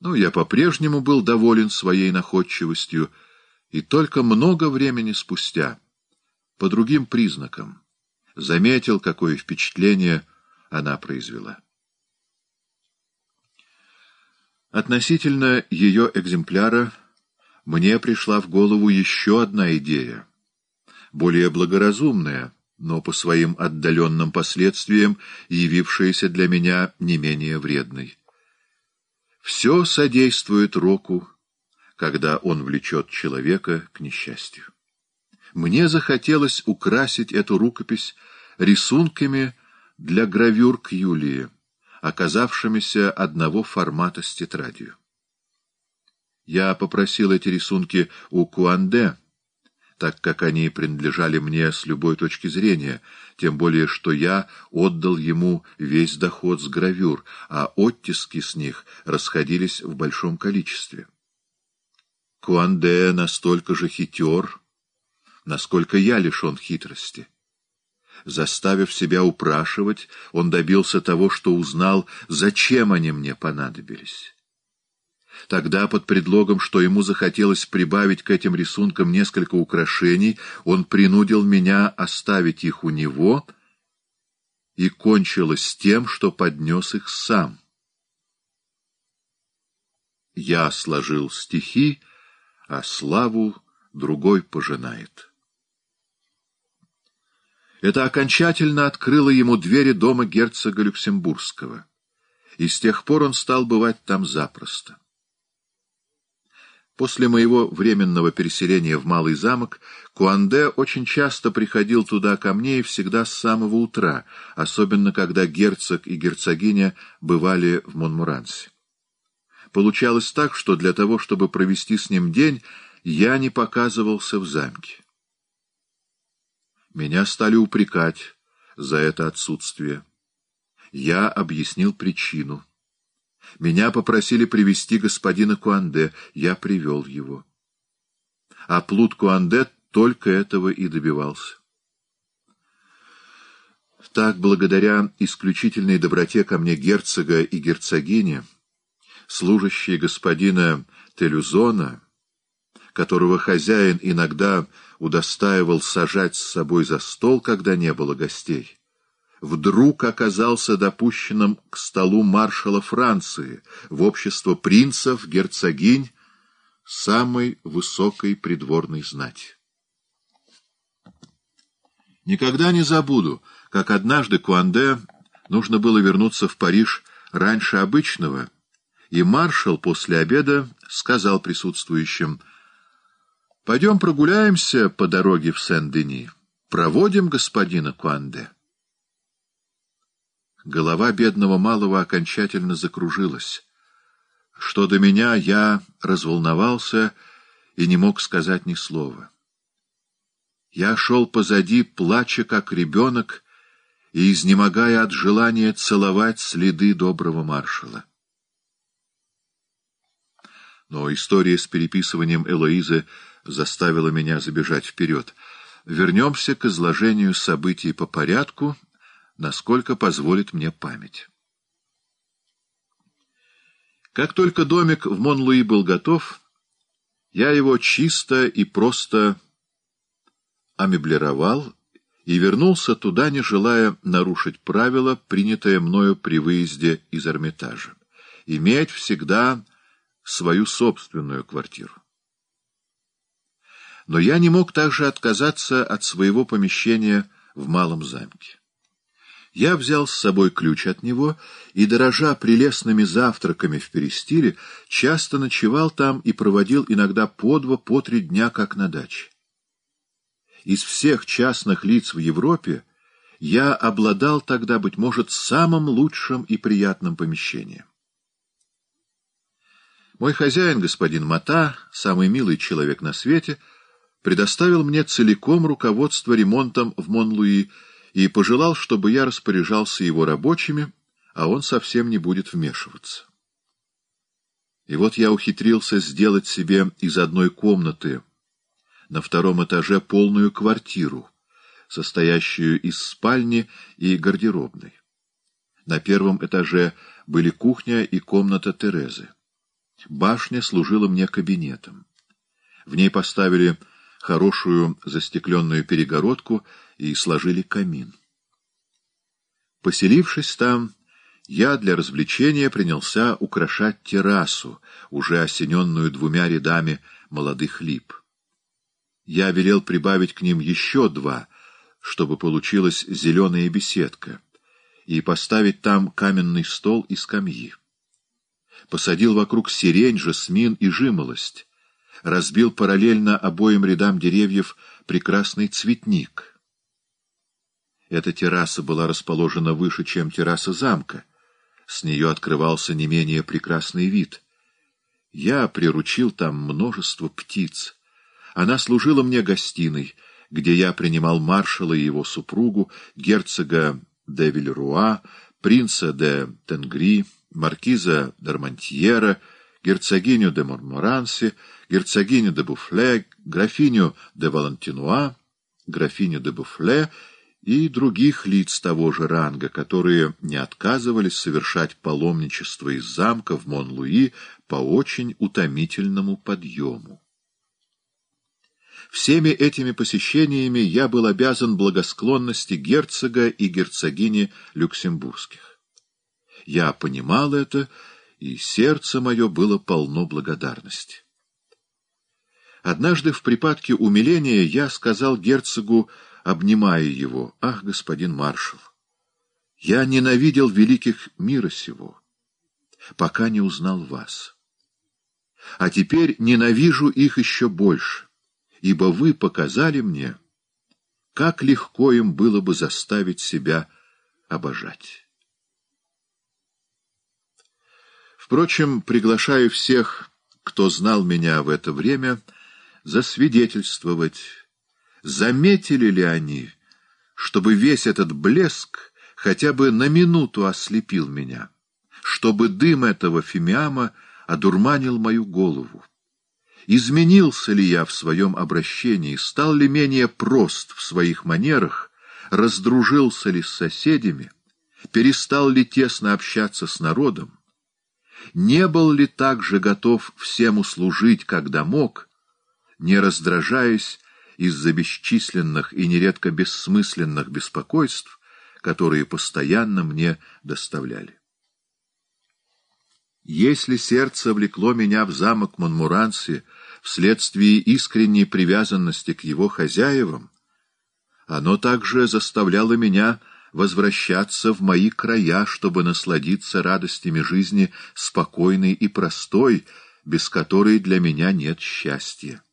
Но я по-прежнему был доволен своей находчивостью, и только много времени спустя, по другим признакам, заметил, какое впечатление она произвела. Относительно ее экземпляра мне пришла в голову еще одна идея, более благоразумная, но по своим отдаленным последствиям явившаяся для меня не менее вредной. Все содействует року, когда он влечет человека к несчастью. Мне захотелось украсить эту рукопись рисунками для гравюр к Юлии, оказавшимися одного формата с тетрадью. Я попросил эти рисунки у Куанде, так как они принадлежали мне с любой точки зрения, тем более что я отдал ему весь доход с гравюр, а оттиски с них расходились в большом количестве. Куанде настолько же хитер, насколько я лишен хитрости. Заставив себя упрашивать, он добился того, что узнал, зачем они мне понадобились. Тогда, под предлогом, что ему захотелось прибавить к этим рисункам несколько украшений, он принудил меня оставить их у него, и кончилось тем, что поднес их сам. Я сложил стихи, а славу другой пожинает. Это окончательно открыло ему двери дома герцога Люксембургского, и с тех пор он стал бывать там запросто. После моего временного переселения в Малый замок Куанде очень часто приходил туда ко мне и всегда с самого утра, особенно когда герцог и герцогиня бывали в Монмурансе. Получалось так, что для того, чтобы провести с ним день, я не показывался в замке. Меня стали упрекать за это отсутствие. Я объяснил причину. Меня попросили привести господина Куанде, я привел его. А плут Куанде только этого и добивался. Так, благодаря исключительной доброте ко мне герцога и герцогини, служащие господина Телюзона, которого хозяин иногда удостаивал сажать с собой за стол, когда не было гостей, вдруг оказался допущенным к столу маршала Франции в общество принцев, герцогинь, самой высокой придворной знати. Никогда не забуду, как однажды Куанде нужно было вернуться в Париж раньше обычного, и маршал после обеда сказал присутствующим: «Пойдем прогуляемся по дороге в Сен-Дени, проводим господина Куанде». Голова бедного малого окончательно закружилась. Что до меня, я разволновался и не мог сказать ни слова. Я шел позади, плача как ребенок и изнемогая от желания целовать следы доброго маршала. Но история с переписыванием Элоизы заставила меня забежать вперед. Вернемся к изложению событий по порядку, насколько позволит мне память. Как только домик в Монлуи был готов, я его чисто и просто амеблировал и вернулся туда, не желая нарушить правило, принятое мною при выезде из Эрмитажа — иметь всегда свою собственную квартиру. Но я не мог также отказаться от своего помещения в Малом замке. Я взял с собой ключ от него и, дорожа прелестными завтраками в Перестиле, часто ночевал там и проводил иногда по 2-3 дня, как на даче. Из всех частных лиц в Европе я обладал тогда, быть может, самым лучшим и приятным помещением. Мой хозяин, господин Мота, самый милый человек на свете, предоставил мне целиком руководство ремонтом в Монлуи и пожелал, чтобы я распоряжался его рабочими, а он совсем не будет вмешиваться. И вот я ухитрился сделать себе из одной комнаты на 2-м этаже полную квартиру, состоящую из спальни и гардеробной. На 1-м этаже были кухня и комната Терезы. Башня служила мне кабинетом. В ней поставили хорошую застекленную перегородку и сложили камин. Поселившись там, я для развлечения принялся украшать террасу, уже осененную 2 рядами молодых лип. Я велел прибавить к ним еще 2, чтобы получилась зеленая беседка, и поставить там каменный стол и скамьи. Посадил вокруг сирень, жасмин и жимолость, разбил параллельно обоим рядам деревьев прекрасный цветник. Эта терраса была расположена выше, чем терраса замка. С нее открывался не менее прекрасный вид. Я приручил там множество птиц. Она служила мне гостиной, где я принимал маршала и его супругу, герцога де Вильруа, принца де Тенгри, маркиза d'Armentières, герцогиню де Монморанси, герцогиню де Буфле, графиню де Валентинуа, графиню де Буфле и других лиц того же ранга, которые не отказывались совершать паломничество из замка в Мон-Луи по очень утомительному подъему. Всеми этими посещениями я был обязан благосклонности герцога и герцогини люксембургских. Я понимал это, и сердце мое было полно благодарности. Однажды в припадке умиления я сказал герцогу, обнимая его: «Ах, господин маршал, я ненавидел великих мира сего, пока не узнал вас. А теперь ненавижу их еще больше, ибо вы показали мне, как легко им было бы заставить себя обожать». Впрочем, приглашаю всех, кто знал меня в это время, засвидетельствовать, заметили ли они, чтобы весь этот блеск хотя бы на минуту ослепил меня, чтобы дым этого фимиама одурманил мою голову. Изменился ли я в своем обращении, стал ли менее прост в своих манерах, раздружился ли с соседями, перестал ли тесно общаться с народом, не был ли так же готов всем услужить, когда мог, не раздражаясь из-за бесчисленных и нередко бессмысленных беспокойств, которые постоянно мне доставляли. Если сердце влекло меня в замок Монморанси вследствие искренней привязанности к его хозяевам, оно также заставляло меня возвращаться в мои края, чтобы насладиться радостями жизни спокойной и простой, без которой для меня нет счастья.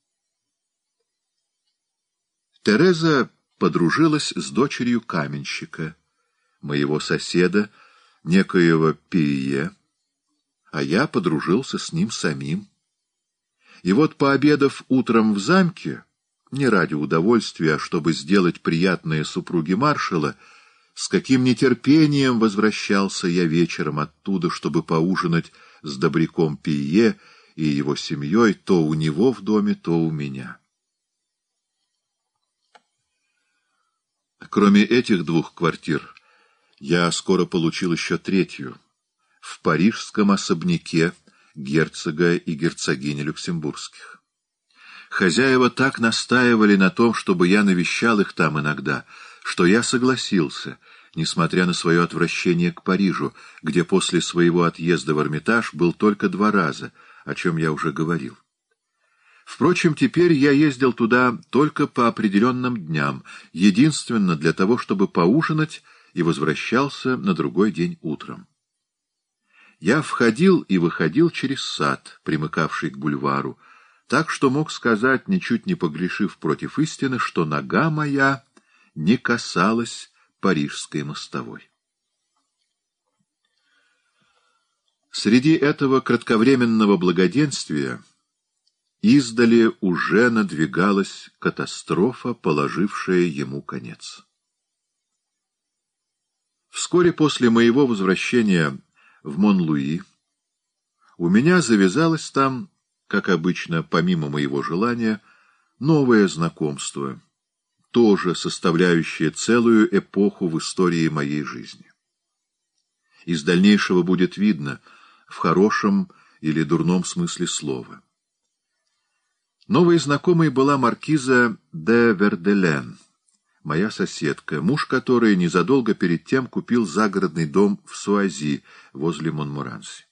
Тереза подружилась с дочерью каменщика, моего соседа, некоего Пие, а я подружился с ним самим. И вот, пообедав утром в замке, не ради удовольствия, а чтобы сделать приятное супруге маршала, с каким нетерпением возвращался я вечером оттуда, чтобы поужинать с добряком Пие и его семьей то у него в доме, то у меня. Кроме этих 2 квартир, я скоро получил еще 3-ю в парижском особняке герцога и герцогини люксембургских. Хозяева так настаивали на том, чтобы я навещал их там иногда, что я согласился, несмотря на свое отвращение к Парижу, где после своего отъезда в Эрмитаж был только 2 раза, о чем я уже говорил. Впрочем, теперь я ездил туда только по определенным дням, единственно для того, чтобы поужинать, и возвращался на другой день утром. Я входил и выходил через сад, примыкавший к бульвару, так что мог сказать, ничуть не погрешив против истины, что нога моя не касалась парижской мостовой. Среди этого кратковременного благоденствия издали уже надвигалась катастрофа, положившая ему конец. Вскоре после моего возвращения в Мон-Луи у меня завязалось там, как обычно, помимо моего желания, новое знакомство, тоже составляющее целую эпоху в истории моей жизни. Из дальнейшего будет видно, в хорошем или дурном смысле слова. Новой знакомой была маркиза де Верделен, моя соседка, муж которой незадолго перед тем купил загородный дом в Суази возле Монморанси.